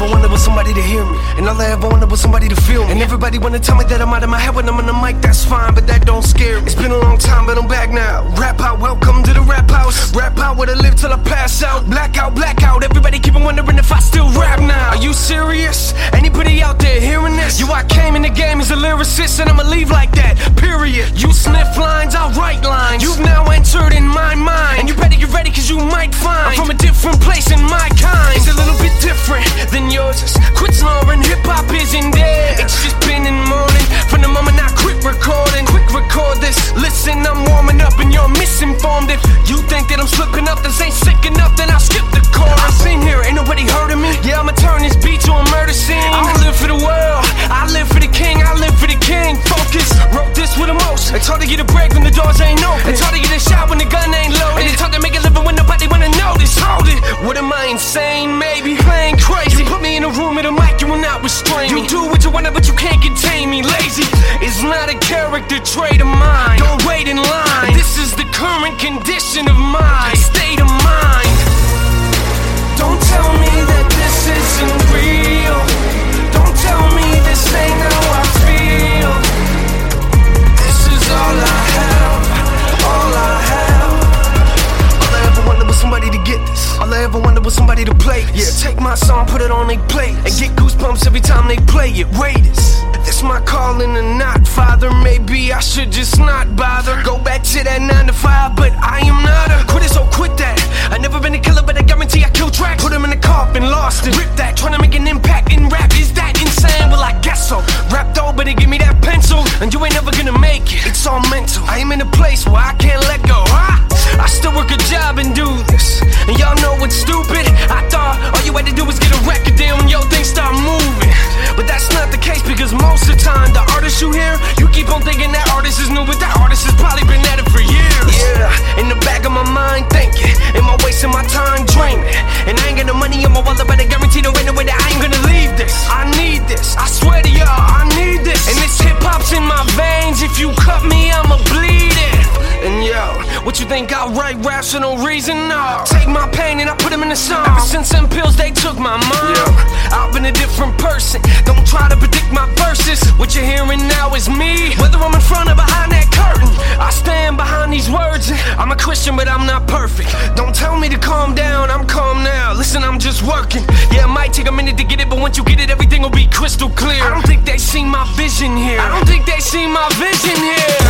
ever wanted was somebody to hear me, and all I ever wanted was somebody to feel me. And everybody wanna tell me that I'm out of my head when I'm on the mic, that's fine, but that don't scare me. It's been a long time, but I'm back now. Rap out, welcome to the rap house. Rap out where I live till I pass out. Blackout, blackout, everybody keep on wondering if I still rap now. Are you serious? Anybody out there hearing this? I came in the game as a lyricist, and I'ma leave like that, period. You sniff lines, I'll write lines. You've now entered in my mind, and you better get ready cause you might find I'm from a different place in my kind. It's a little bit different than yours is. Quit snoring, hip-hop isn't dead. It's just been in the morning, from the moment I quit recording. Quick record this, listen, I'm warming up and you're misinformed. If you think that I'm slipping up, this ain't sick enough, then I'll skip the chorus. I've been here, ain't nobody heard of me. Yeah, I'ma turn this beat to a murder scene. I don't live for the world, I live for the king, I live for the king. Focus, wrote this with emotion. It's hard to get a break when the doors ain't open. It's hard to get a shot when the gun ain't loaded. And it's hard to make a living when nobody wanna notice. Hold it, what am I, insane? Maybe playing crazy. You put me in a room with a mic, you will not restrain me. You do what you wanna, but you can't contain me. Lazy is not a character trait of mine. Don't wait in line. This is the current condition of my state of mind. Don't tell me that this isn't real. Don't tell me this ain't how I feel. This is all I have, all I have. All I ever wanted was somebody to get this. All I ever wanted was somebody to play this. Yeah, take my song, put it on they play, and get goosebumps every time they play it. Waiters, this my calling and not father. Maybe I should just not bother. Go back to that 9 to 5, but I am not a quitter, so quit that. I never been a killer, but I guarantee I kill tracks. Put him in the coffin, lost it. Rip that, trying to make an impact in rap. Is that insane? Well, I guess so. Rap though, but it give me that pencil, and you ain't never gonna make it. It's all mental. I am in a place where I can't let go. I still work a job and do this, and y'all know it's stupid. I thought all you had to do was get a record deal and yo, things start moving. But that's not the case, because most of the time the artists you hear, you keep on thinking that artist is new, but that artist has probably been at it for years. Yeah, in the back of my mind thinking, am I wasting my time dreaming? And I ain't got no money in my wallet, but I guarantee there ain't no way that I ain't gonna leave this. I need this, I swear to y'all, I need this. And this hip-hop's in my veins, if you cut me, I'ma bleed it. And yo, what you think I write raps for no reason? No, take my pain and I put them in a song. Ever since them pills, they took my mind. I've been a different person, don't try to predict my verses. What you're hearing now is me, whether I'm in front or behind that curtain. I stand behind these words. I'm a Christian, but I'm not perfect. Don't tell me to calm down, I'm calm now. Listen, I'm just working. Yeah, it might take a minute to get it, but once you get it, everything will be crystal clear. I don't think they see my vision here. I don't think they see my vision here.